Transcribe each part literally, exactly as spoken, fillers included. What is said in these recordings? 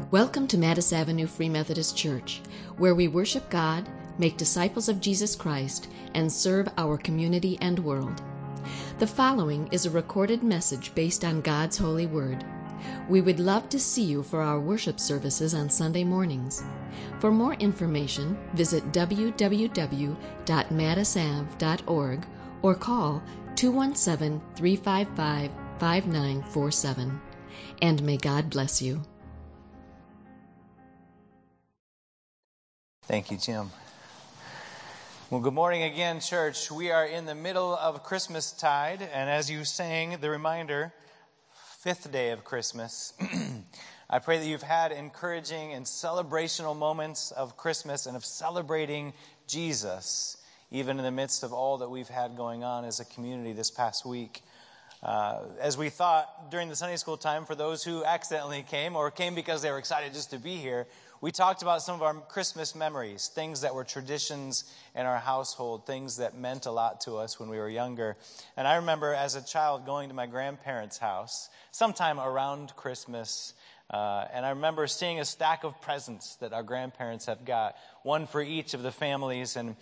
Welcome to Mattis Avenue Free Methodist Church, where we worship God, make disciples of Jesus Christ, and serve our community and world. The following is a recorded message based on God's holy word. We would love to see you for our worship services on Sunday mornings. For more information, visit w w w dot mattis av dot org or call two one seven, three five five, five nine four seven. And may God bless you. Thank you, Jim. Well, good morning again, church. We are in the middle of Christmastide, and as you sang, the reminder, fifth day of Christmas. I pray that you've had encouraging and celebrational moments of Christmas and of celebrating Jesus, even in the midst of all that we've had going on as a community this past week. Uh, as we thought during the Sunday school time, for those who accidentally came or came because they were excited just to be here, we talked about some of our Christmas memories, things that were traditions in our household, things that meant a lot to us when we were younger. And I remember as a child going to my grandparents' house sometime around Christmas, uh, and I remember seeing a stack of presents that our grandparents have got, one for each of the families, and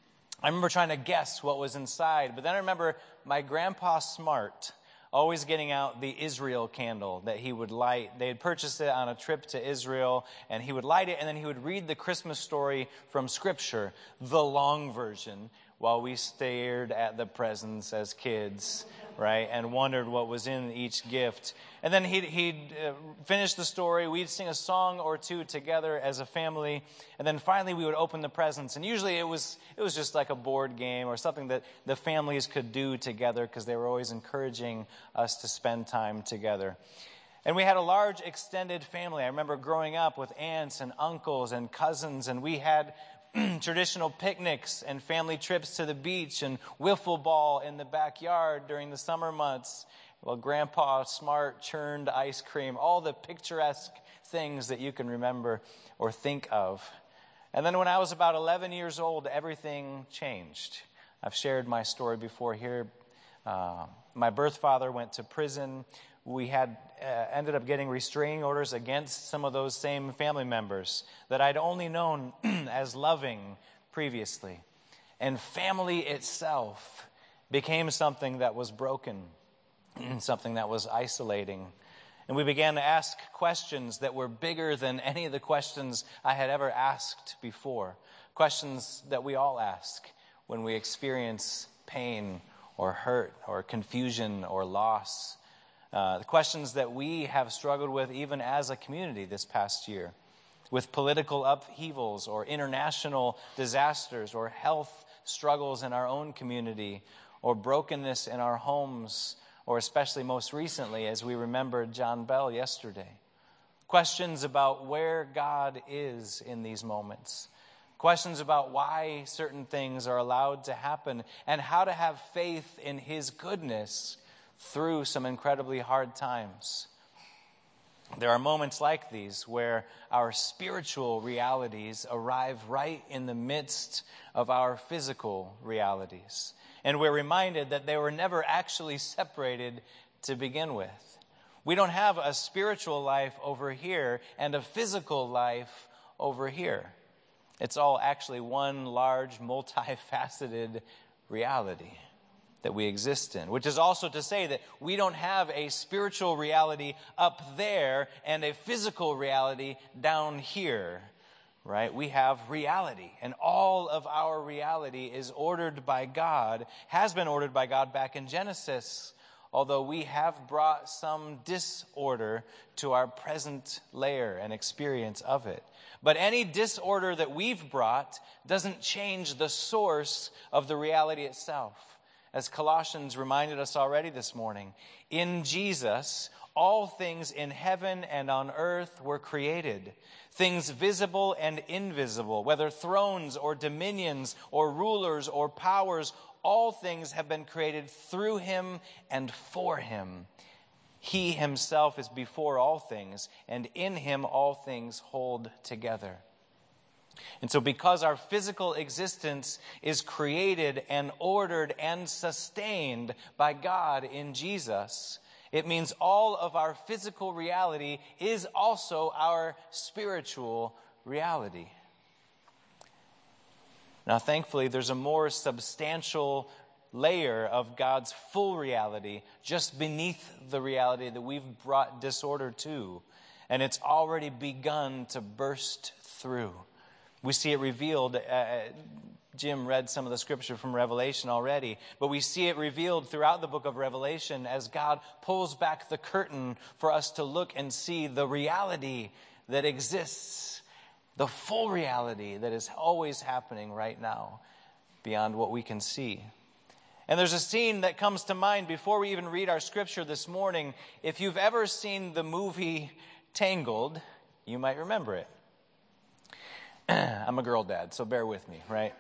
I remember trying to guess what was inside. But then I remember my grandpa Smart always getting out the Israel candle that he would light. They had purchased it on a trip to Israel, and he would light it, and then he would read the Christmas story from Scripture, the long version, while we stared at the presents as kids, right, and wondered what was in each gift. And then he'd, he'd uh, finish the story, we'd sing a song or two together as a family, and then finally we would open the presents. And usually it was it was just like a board game or something that the families could do together because they were always encouraging us to spend time together. And we had a large extended family. I remember growing up with aunts and uncles and cousins, and we had traditional picnics and family trips to the beach and wiffle ball in the backyard during the summer months. Well, Grandpa Smart churned ice cream, all the picturesque things that you can remember or think of. And then when I was about eleven years old, everything changed. I've shared my story before here. Uh, my birth father went to prison. We had uh, ended up getting restraining orders against some of those same family members that I'd only known as loving previously. And family itself became something that was broken, something that was isolating. And we began to ask questions that were bigger than any of the questions I had ever asked before. Questions that we all ask when we experience pain or hurt or confusion or loss. Uh, the questions that we have struggled with even as a community this past year, with political upheavals or international disasters or health struggles in our own community or brokenness in our homes, or especially most recently as we remembered John Bell yesterday. Questions about where God is in these moments. Questions about why certain things are allowed to happen and how to have faith in His goodness through some incredibly hard times. There are moments like these where our spiritual realities arrive right in the midst of our physical realities. And we're reminded that they were never actually separated to begin with. We don't have a spiritual life over here and a physical life over here. It's all actually one large, multifaceted reality that we exist in, which is also to say that we don't have a spiritual reality up there and a physical reality down here, right? We have reality, and all of our reality is ordered by God, has been ordered by God back in Genesis, although we have brought some disorder to our present layer and experience of it. But any disorder that we've brought doesn't change the source of the reality itself. As Colossians reminded us already this morning, in Jesus, all things in heaven and on earth were created, things visible and invisible, whether thrones or dominions or rulers or powers, all things have been created through Him and for Him. He Himself is before all things, and in Him all things hold together. And so because our physical existence is created and ordered and sustained by God in Jesus, It means all of our physical reality is also our spiritual reality. Now, thankfully, there's a more substantial layer of God's full reality just beneath the reality that we've brought disorder to. And it's already begun to burst through. We see it revealed. Uh, Jim read some of the scripture from Revelation already. But we see it revealed throughout the book of Revelation as God pulls back the curtain for us to look and see the reality that exists. The full reality that is always happening right now beyond what we can see. And there's a scene that comes to mind before we even read our scripture this morning. If you've ever seen the movie Tangled, you might remember it. I'm a girl dad, so bear with me, right?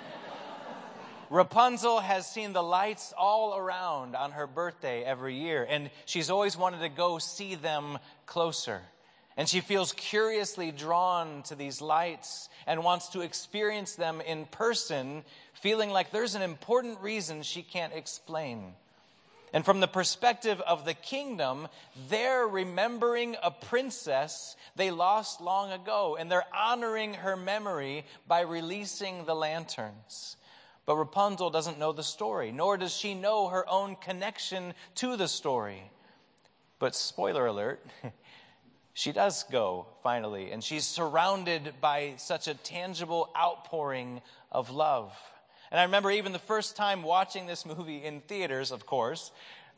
Rapunzel has seen the lights all around on her birthday every year, and she's always wanted to go see them closer. And she feels curiously drawn to these lights and wants to experience them in person, feeling like there's an important reason she can't explain. And from the perspective of the kingdom, they're remembering a princess they lost long ago, and they're honoring her memory by releasing the lanterns. But Rapunzel doesn't know the story, nor does she know her own connection to the story. But spoiler alert, she does go, finally, and she's surrounded by such a tangible outpouring of love. And I remember even the first time watching this movie in theaters, of course,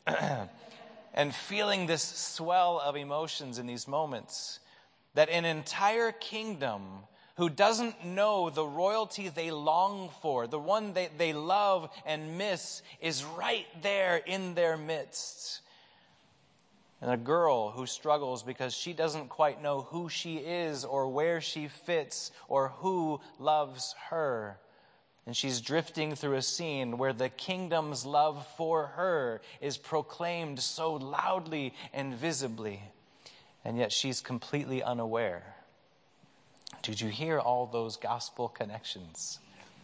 and feeling this swell of emotions in these moments, that an entire kingdom who doesn't know the royalty they long for, the one they, they love and miss, is right there in their midst. And a girl who struggles because she doesn't quite know who she is or where she fits or who loves her. And she's drifting through a scene where the kingdom's love for her is proclaimed so loudly and visibly. And yet she's completely unaware. Did you hear all those gospel connections?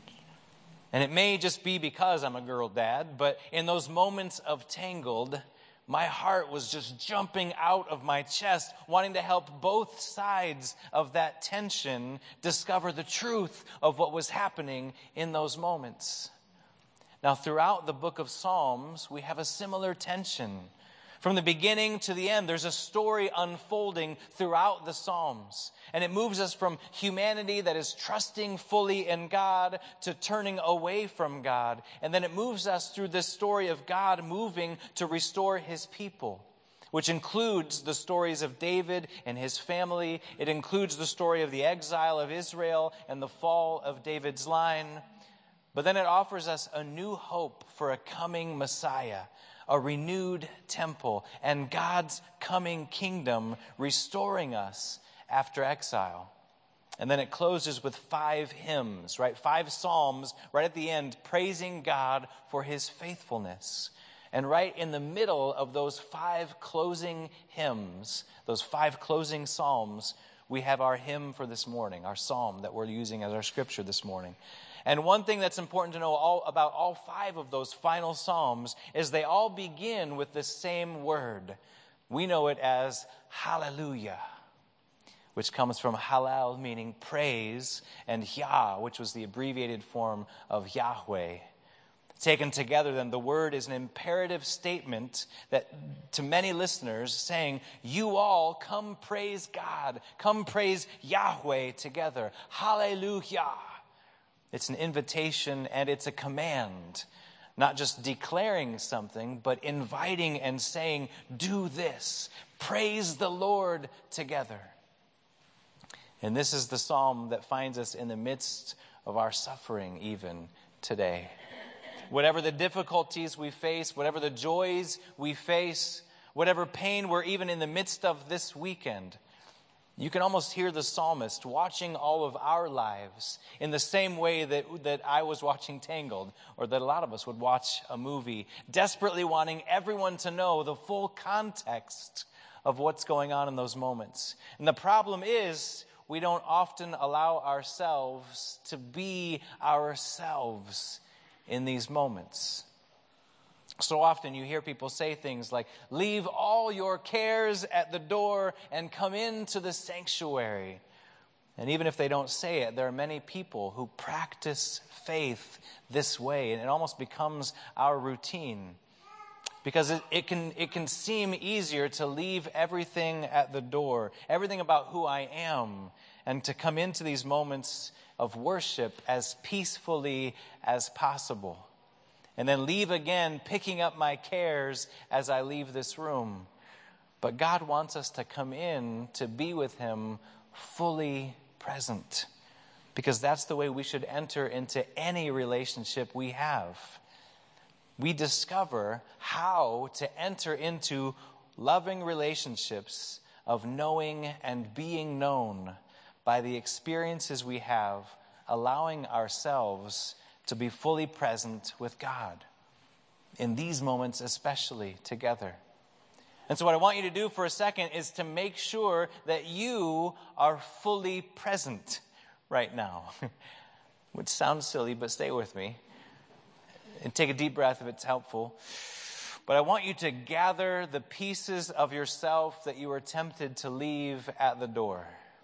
And it may just be because I'm a girl dad, but in those moments of Tangled, my heart was just jumping out of my chest, wanting to help both sides of that tension discover the truth of what was happening in those moments. Now, throughout the book of Psalms, we have a similar tension. From the beginning to the end, there's a story unfolding throughout the Psalms. And it moves us from humanity that is trusting fully in God to turning away from God. And then it moves us through this story of God moving to restore his people, which includes the stories of David and his family. It includes the story of the exile of Israel and the fall of David's line. But then it offers us a new hope for a coming Messiah, a renewed temple, and God's coming kingdom restoring us after exile. And then it closes with five hymns, right? Five psalms right at the end, praising God for his faithfulness. And right in the middle of those five closing hymns, those five closing psalms, we have our hymn for this morning, our psalm that we're using as our scripture this morning. And one thing that's important to know all about all five of those final psalms is they all begin with the same word. We know it as hallelujah, which comes from halal, meaning praise, and Yah, which was the abbreviated form of Yahweh. Taken together, then, the word is an imperative statement that to many listeners saying, you all come praise God, come praise Yahweh together. Hallelujah. It's an invitation and it's a command, not just declaring something, but inviting and saying, do this, praise the Lord together. And this is the psalm that finds us in the midst of our suffering even today. Whatever the difficulties we face, whatever the joys we face, whatever pain we're even in the midst of this weekend, you can almost hear the psalmist watching all of our lives in the same way that, that I was watching Tangled, or that a lot of us would watch a movie, desperately wanting everyone to know the full context of what's going on in those moments. And the problem is, we don't often allow ourselves to be ourselves in these moments. So often you hear people say things like, leave all your cares at the door and come into the sanctuary. And even if they don't say it, there are many people who practice faith this way, and it almost becomes our routine. Because it, it can it can seem easier to leave everything at the door, everything about who I am, and to come into these moments of worship as peacefully as possible. And then leave again, picking up my cares as I leave this room. But God wants us to come in to be with him fully present. Because that's the way we should enter into any relationship we have. We discover how to enter into loving relationships of knowing and being known by the experiences we have, allowing ourselves to be fully present with God, in these moments especially together. And so what I want you to do for a second is to make sure that you are fully present right now. Which sounds silly, but stay with me. And take a deep breath if it's helpful. But I want you to gather the pieces of yourself that you were tempted to leave at the door.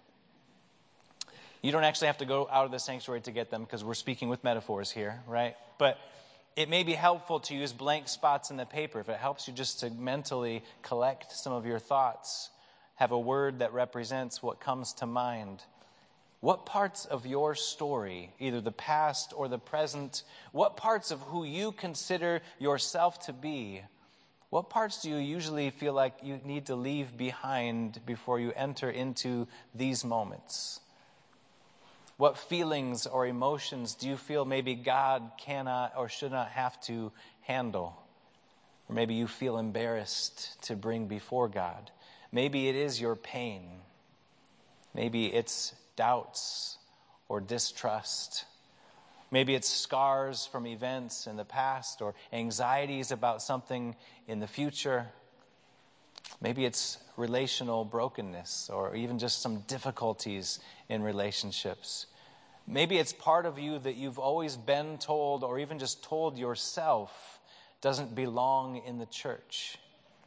You don't actually have to go out of the sanctuary to get them because we're speaking with metaphors here, right? But it may be helpful to use blank spots in the paper if it helps you just to mentally collect some of your thoughts. Have a word that represents what comes to mind. What parts of your story, either the past or the present, what parts of who you consider yourself to be, what parts do you usually feel like you need to leave behind before you enter into these moments? What feelings or emotions do you feel maybe God cannot or should not have to handle? Or maybe you feel embarrassed to bring before God. Maybe it is your pain. Maybe it's doubts or distrust. Maybe it's scars from events in the past or anxieties about something in the future. Maybe it's relational brokenness or even just some difficulties in relationships. Maybe it's part of you that you've always been told or even just told yourself doesn't belong in the church.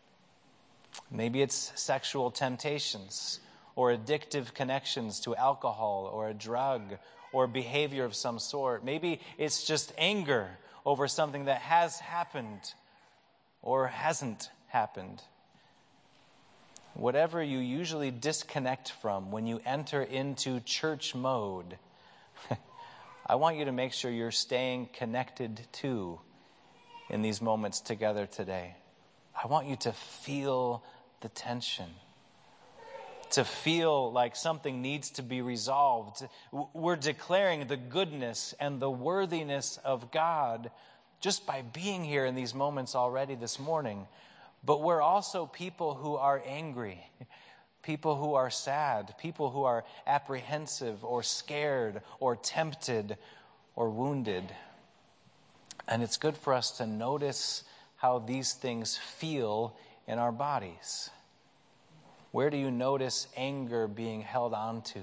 Maybe it's sexual temptations or addictive connections to alcohol or a drug or behavior of some sort. Maybe it's just anger over something that has happened or hasn't happened. Whatever you usually disconnect from when you enter into church mode, I want you to make sure you're staying connected to in these moments together today. I want you to feel the tension, to feel like something needs to be resolved. We're declaring the goodness and the worthiness of God just by being here in these moments already this morning. But we're also people who are angry, people who are sad, people who are apprehensive or scared or tempted or wounded. And it's good for us to notice how these things feel in our bodies. Where do you notice anger being held on to?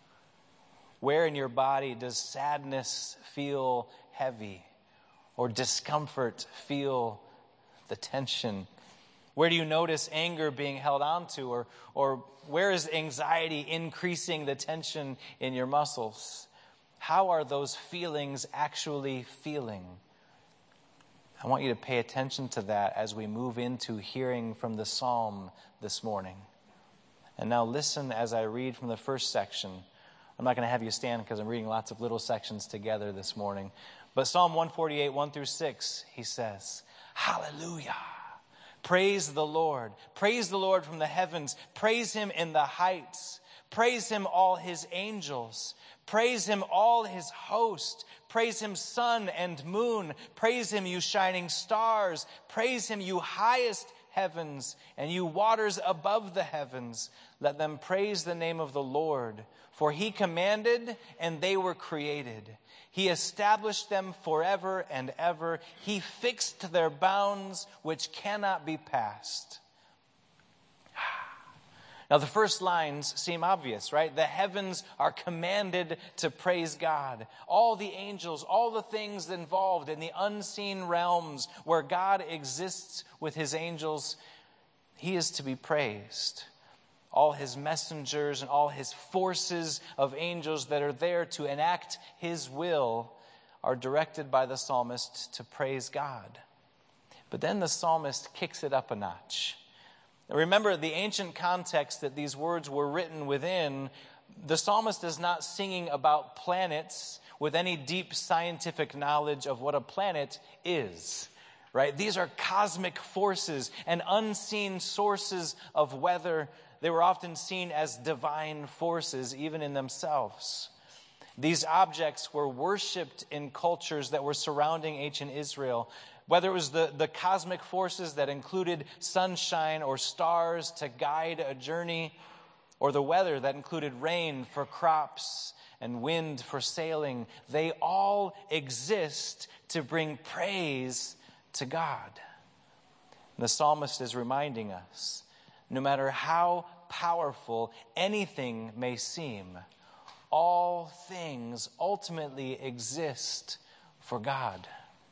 Where in your body does sadness feel heavy or discomfort feel the tension? Where do you notice anger being held on to? Or, or where is anxiety increasing the tension in your muscles? How are those feelings actually feeling? I want you to pay attention to that as we move into hearing from the psalm this morning. And now listen as I read from the first section. I'm not going to have you stand because I'm reading lots of little sections together this morning. But Psalm one forty-eight, one through six, he says, Hallelujah. Praise the Lord. Praise the Lord from the heavens. Praise him in the heights. Praise him, all his angels. Praise him, all his host. Praise him, sun and moon. Praise him, you shining stars. Praise him, you highest heavens, and you waters above the heavens. Let them praise the name of the Lord. For he commanded, and they were created. He established them forever and ever. He fixed their bounds, which cannot be passed. Now, the first lines seem obvious, right? The heavens are commanded to praise God. All the angels, all the things involved in the unseen realms where God exists with his angels, he is to be praised. All his messengers and all his forces of angels that are there to enact his will are directed by the psalmist to praise God. But then the psalmist kicks it up a notch. Remember the ancient context that these words were written within. The psalmist is not singing about planets with any deep scientific knowledge of what a planet is, right? These are cosmic forces and unseen sources of weather. They were often seen as divine forces, even in themselves. These objects were worshipped in cultures that were surrounding ancient Israel. Whether it was the, the cosmic forces that included sunshine or stars to guide a journey, or the weather that included rain for crops and wind for sailing, they all exist to bring praise to God. And the psalmist is reminding us, no matter how powerful anything may seem, all things ultimately exist for God.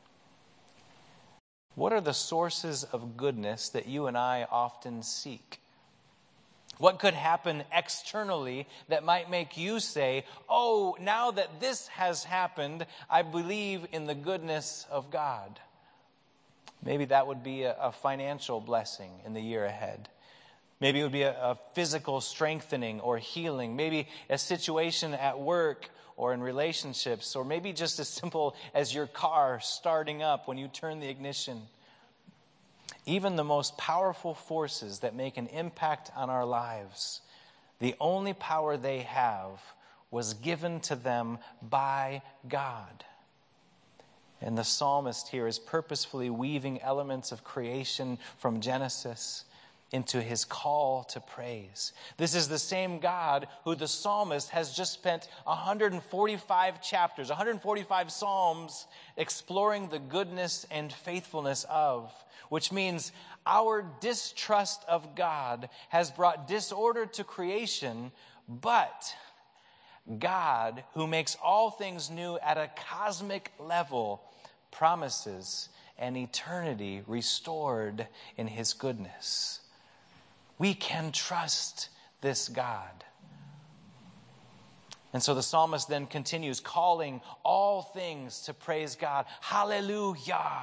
What are the sources of goodness that you and I often seek? What could happen externally that might make you say, oh, now that this has happened, I believe in the goodness of God? Maybe that would be a, a financial blessing in the year ahead. Maybe it would be a, a physical strengthening or healing. Maybe a situation at work or in relationships, or maybe just as simple as your car starting up when you turn the ignition. Even the most powerful forces that make an impact on our lives, the only power they have was given to them by God. And the psalmist here is purposefully weaving elements of creation from Genesis into his call to praise. This is the same God who the psalmist has just spent one hundred forty-five chapters, one hundred forty-five psalms exploring the goodness and faithfulness of, which means our distrust of God has brought disorder to creation, but God, who makes all things new at a cosmic level, promises an eternity restored in his goodness. We can trust this God. And so the psalmist then continues calling all things to praise God. Hallelujah.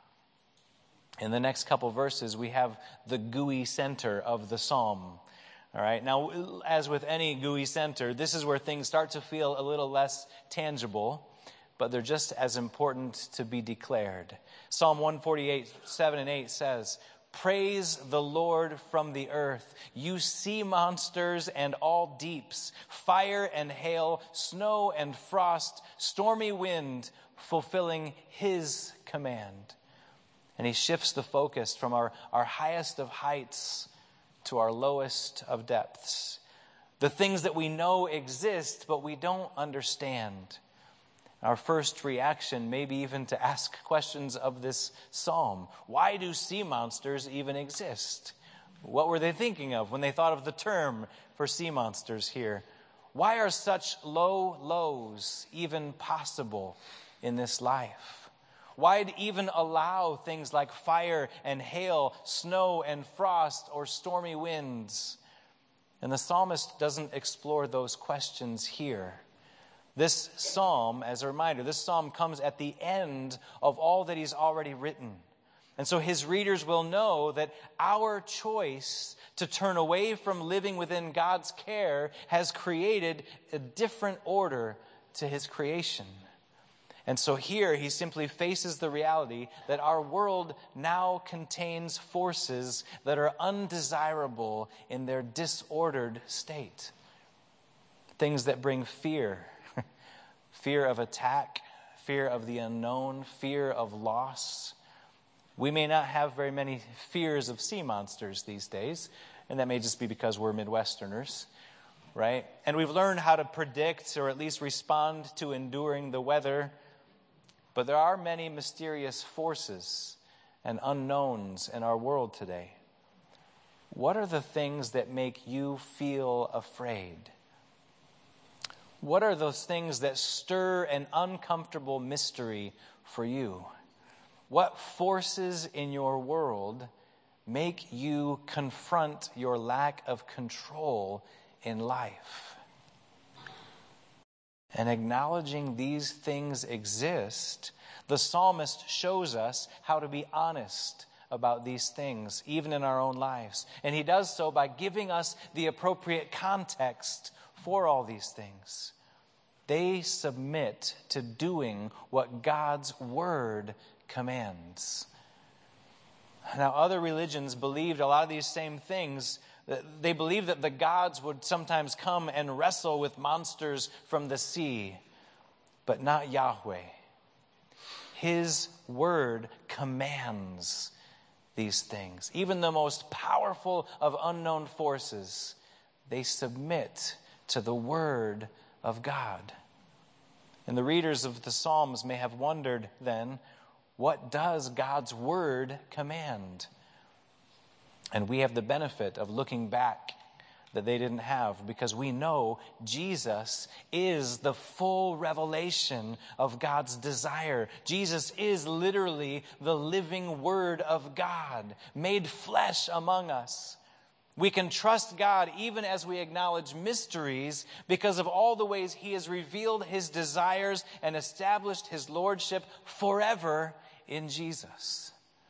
In the next couple verses, we have the G U I center of the psalm. All right. Now, as with any G U I center, this is where things start to feel a little less tangible, but they're just as important to be declared. Psalm one forty-eight, seven and eight says, praise the Lord from the earth, you sea monsters and all deeps, fire and hail, snow and frost, stormy wind, fulfilling his command. And he shifts the focus from our, our highest of heights to our lowest of depths. The things that we know exist, but we don't understand. Our first reaction may be even to ask questions of this psalm. Why do sea monsters even exist? What were they thinking of when they thought of the term for sea monsters here? Why are such low lows even possible in this life? Why even allow things like fire and hail, snow and frost, or stormy winds? And the psalmist doesn't explore those questions here. This psalm, as a reminder, this psalm comes at the end of all that he's already written. And so his readers will know that our choice to turn away from living within God's care has created a different order to his creation. And so here he simply faces the reality that our world now contains forces that are undesirable in their disordered state. Things that bring fear. Fear of attack, fear of the unknown, fear of loss. We may not have very many fears of sea monsters these days, and that may just be because we're Midwesterners, right? And we've learned how to predict or at least respond to enduring the weather, but there are many mysterious forces and unknowns in our world today. What are the things that make you feel afraid? What are those things that stir an uncomfortable mystery for you? What forces in your world make you confront your lack of control in life? And acknowledging these things exist, the psalmist shows us how to be honest about these things, even in our own lives. And he does so by giving us the appropriate context for all these things. They submit to doing what God's word commands. Now, other religions believed a lot of these same things. They believed that the gods would sometimes come and wrestle with monsters from the sea, but not Yahweh. His word commands these things. Even the most powerful of unknown forces, they submit to the word of God. And the readers of the Psalms may have wondered then, what does God's word command? And we have the benefit of looking back that they didn't have, because we know Jesus is the full revelation of God's desire. Jesus is literally the living word of God, made flesh among us. We can trust God even as we acknowledge mysteries because of all the ways he has revealed his desires and established his lordship forever in Jesus.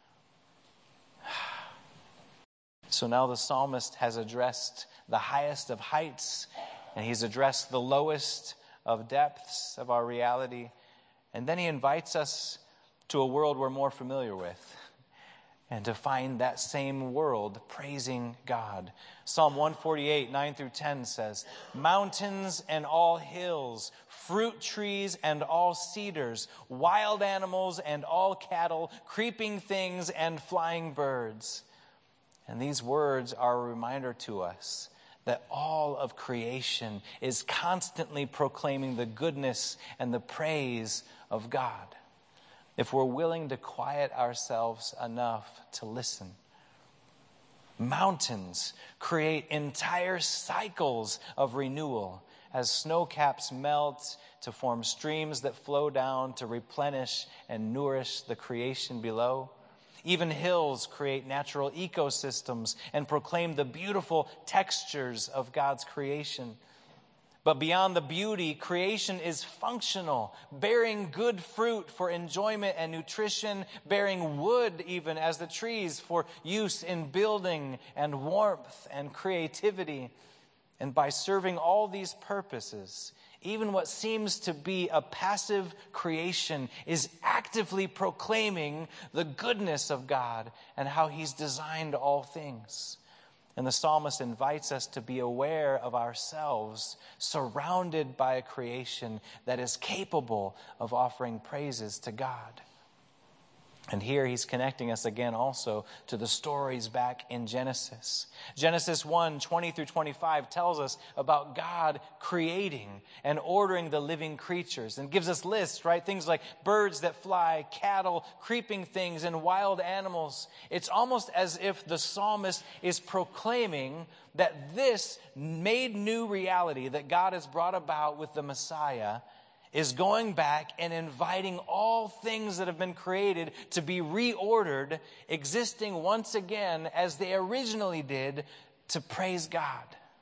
So now the psalmist has addressed the highest of heights, and he's addressed the lowest of depths of our reality. And then he invites us to a world we're more familiar with, and to find that same world praising God. Psalm one forty-eight, nine through ten says, "Mountains and all hills, fruit trees and all cedars, wild animals and all cattle, creeping things and flying birds." And these words are a reminder to us that all of creation is constantly proclaiming the goodness and the praise of God, if we're willing to quiet ourselves enough to listen. Mountains create entire cycles of renewal as snow caps melt to form streams that flow down to replenish and nourish the creation below. Even hills create natural ecosystems and proclaim the beautiful textures of God's creation. But beyond the beauty, creation is functional, bearing good fruit for enjoyment and nutrition, bearing wood even as the trees for use in building and warmth and creativity. And by serving all these purposes, even what seems to be a passive creation is actively proclaiming the goodness of God and how he's designed all things. And the psalmist invites us to be aware of ourselves surrounded by a creation that is capable of offering praises to God. And here he's connecting us again also to the stories back in Genesis. Genesis one, twenty through twenty-five tells us about God creating and ordering the living creatures and gives us lists, right? Things like birds that fly, cattle, creeping things, and wild animals. It's almost as if the psalmist is proclaiming that this made new reality that God has brought about with the Messiah is going back and inviting all things that have been created to be reordered, existing once again as they originally did, to praise God.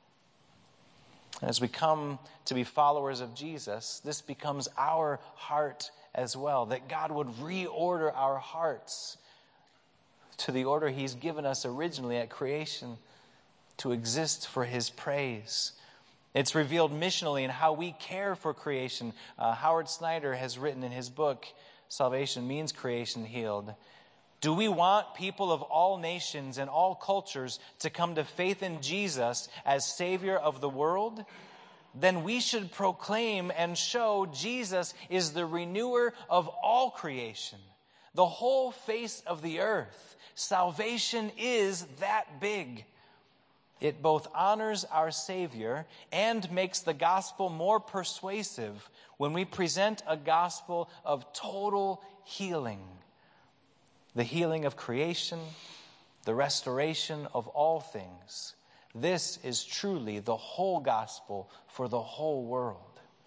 And as we come to be followers of Jesus, this becomes our heart as well, that God would reorder our hearts to the order he's given us originally at creation, to exist for his praise. It's revealed missionally in how we care for creation. Uh, Howard Snyder has written in his book, Salvation Means Creation Healed. Do we want people of all nations and all cultures to come to faith in Jesus as Savior of the world? Then we should proclaim and show Jesus is the renewer of all creation, the whole face of the earth. Salvation is that big. It both honors our Savior and makes the gospel more persuasive when we present a gospel of total healing. The healing of creation, the restoration of all things. This is truly the whole gospel for the whole world.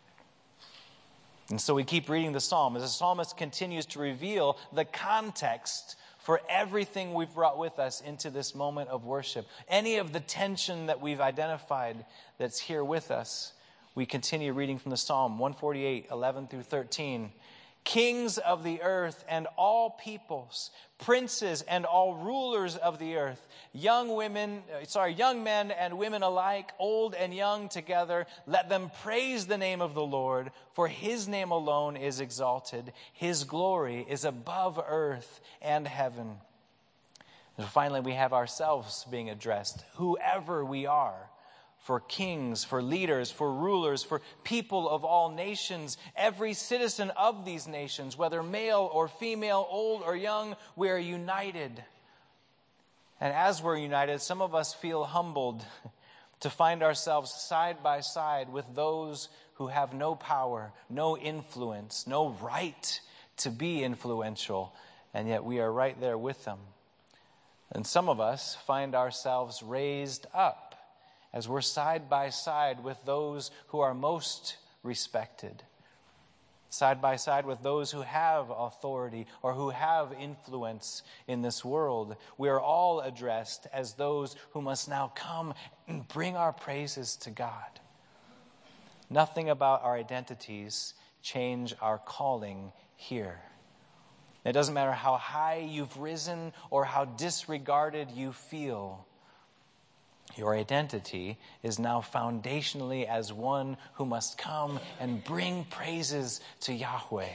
And so we keep reading the psalm as the psalmist continues to reveal the context for everything we've brought with us into this moment of worship. Any of the tension that we've identified that's here with us, we continue reading from the psalm one forty-eight, eleven through thirteen. Kings of the earth and all peoples, princes and all rulers of the earth, young women, sorry, young men and women alike, old and young together, let them praise the name of the Lord, for his name alone is exalted. His glory is above earth and heaven. And finally, we have ourselves being addressed, whoever we are. For kings, for leaders, for rulers, for people of all nations, every citizen of these nations, whether male or female, old or young, we are united. And as we're united, some of us feel humbled to find ourselves side by side with those who have no power, no influence, no right to be influential, and yet we are right there with them. And some of us find ourselves raised up as we're side by side with those who are most respected, side by side with those who have authority or who have influence in this world. We are all addressed as those who must now come and bring our praises to God. Nothing about our identities change our calling here. It doesn't matter how high you've risen or how disregarded you feel. Your identity is now foundationally as one who must come and bring praises to Yahweh.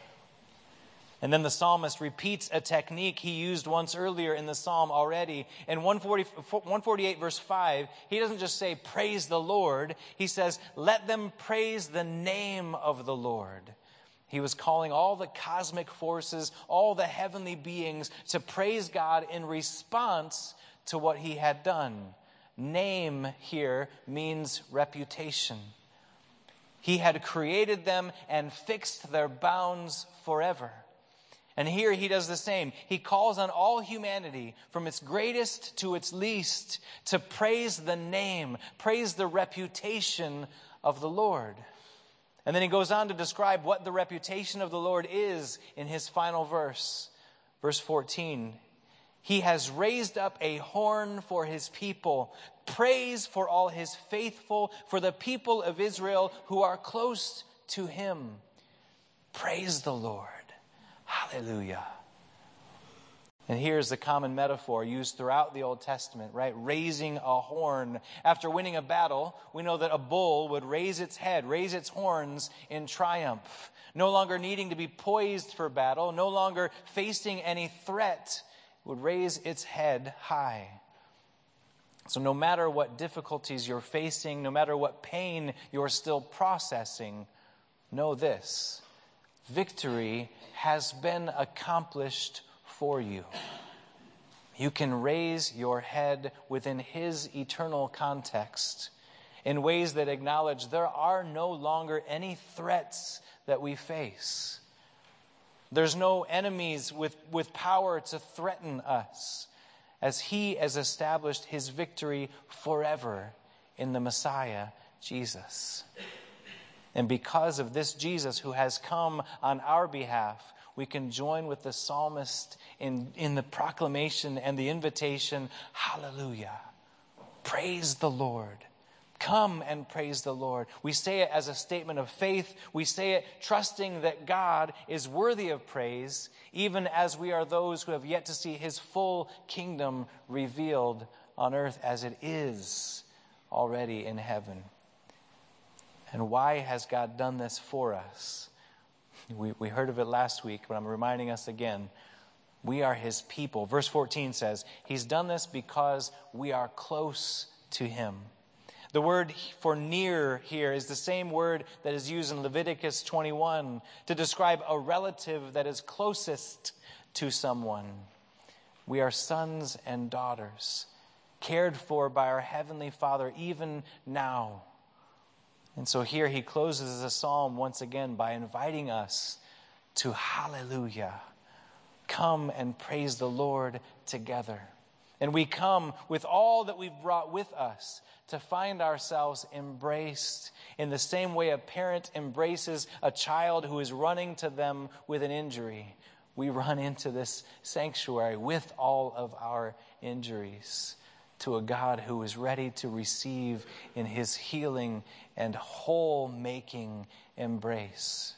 And then the psalmist repeats a technique he used once earlier in the psalm already. In one forty-eight verse five, he doesn't just say, praise the Lord. He says, let them praise the name of the Lord. He was calling all the cosmic forces, all the heavenly beings to praise God in response to what he had done. Name here means reputation. He had created them and fixed their bounds forever. And here he does the same. He calls on all humanity, from its greatest to its least, to praise the name, praise the reputation of the Lord. And then he goes on to describe what the reputation of the Lord is in his final verse. Verse fourteen. He has raised up a horn for his people, praise for all his faithful, for the people of Israel who are close to him. Praise the Lord. Hallelujah. And here's the common metaphor used throughout the Old Testament, right? Raising a horn. After winning a battle, we know that a bull would raise its head, raise its horns in triumph. No longer needing to be poised for battle, no longer facing any threat, would raise its head high. So no matter what difficulties you're facing, no matter what pain you're still processing, know this: victory has been accomplished for you. You can raise your head within his eternal context in ways that acknowledge there are no longer any threats that we face. There's no enemies with, with power to threaten us, as he has established his victory forever in the Messiah, Jesus. And because of this Jesus who has come on our behalf, we can join with the psalmist in, in the proclamation and the invitation, hallelujah, praise the Lord. Come and praise the Lord. We say it as a statement of faith. We say it trusting that God is worthy of praise, even as we are those who have yet to see his full kingdom revealed on earth as it is already in heaven. And why has God done this for us? We, we heard of it last week, but I'm reminding us again. We are his people. Verse fourteen says, he's done this because we are close to him. The word for near here is the same word that is used in Leviticus twenty-one to describe a relative that is closest to someone. We are sons and daughters, cared for by our Heavenly Father even now. And so here he closes the psalm once again by inviting us to hallelujah. Come and praise the Lord together. And we come with all that we've brought with us to find ourselves embraced in the same way a parent embraces a child who is running to them with an injury. We run into this sanctuary with all of our injuries to a God who is ready to receive in his healing and whole-making embrace.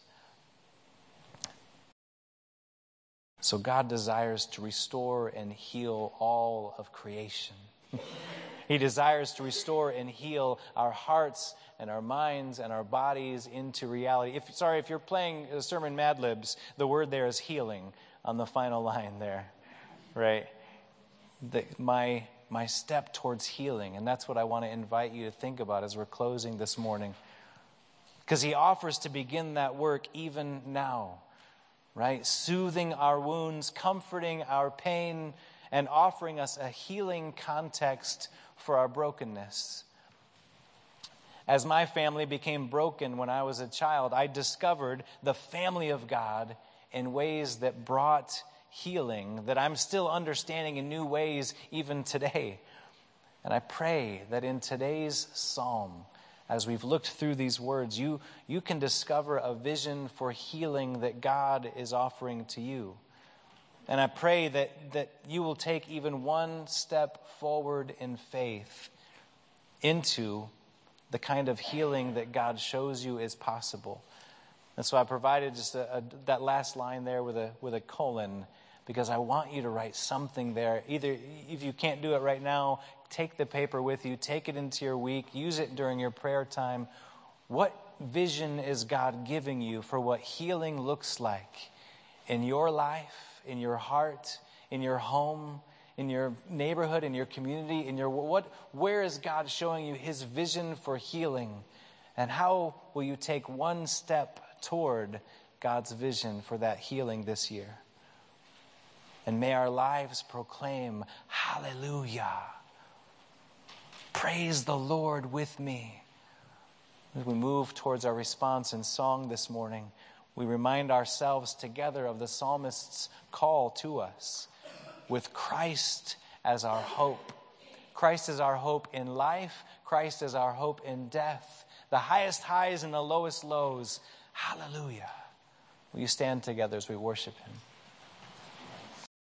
So God desires to restore and heal all of creation. He desires to restore and heal our hearts and our minds and our bodies into reality. If sorry, if you're playing Sermon Mad Libs, the word there is healing on the final line there, right? The, my my step towards healing, and that's what I want to invite you to think about as we're closing this morning, because he offers to begin that work even now. Right? Soothing our wounds, comforting our pain, and offering us a healing context for our brokenness. As my family became broken when I was a child, I discovered the family of God in ways that brought healing, that I'm still understanding in new ways even today. And I pray that in today's psalm, as we've looked through these words, you, you can discover a vision for healing that God is offering to you. And I pray that, that you will take even one step forward in faith into the kind of healing that God shows you is possible. And so I provided just a, a, that last line there with a, with a colon, because I want you to write something there. Either, if you can't do it right now, take the paper with you, take it into your week, use it during your prayer time. What vision is God giving you for what healing looks like in your life, in your heart, in your home, in your neighborhood, in your community, in your what? Where is God showing you his vision for healing? And how will you take one step toward God's vision for that healing this year? And may our lives proclaim, hallelujah. Praise the Lord with me. As we move towards our response in song this morning, we remind ourselves together of the psalmist's call to us with Christ as our hope. Christ is our hope in life. Christ is our hope in death. The highest highs and the lowest lows. Hallelujah. Will you stand together as we worship him?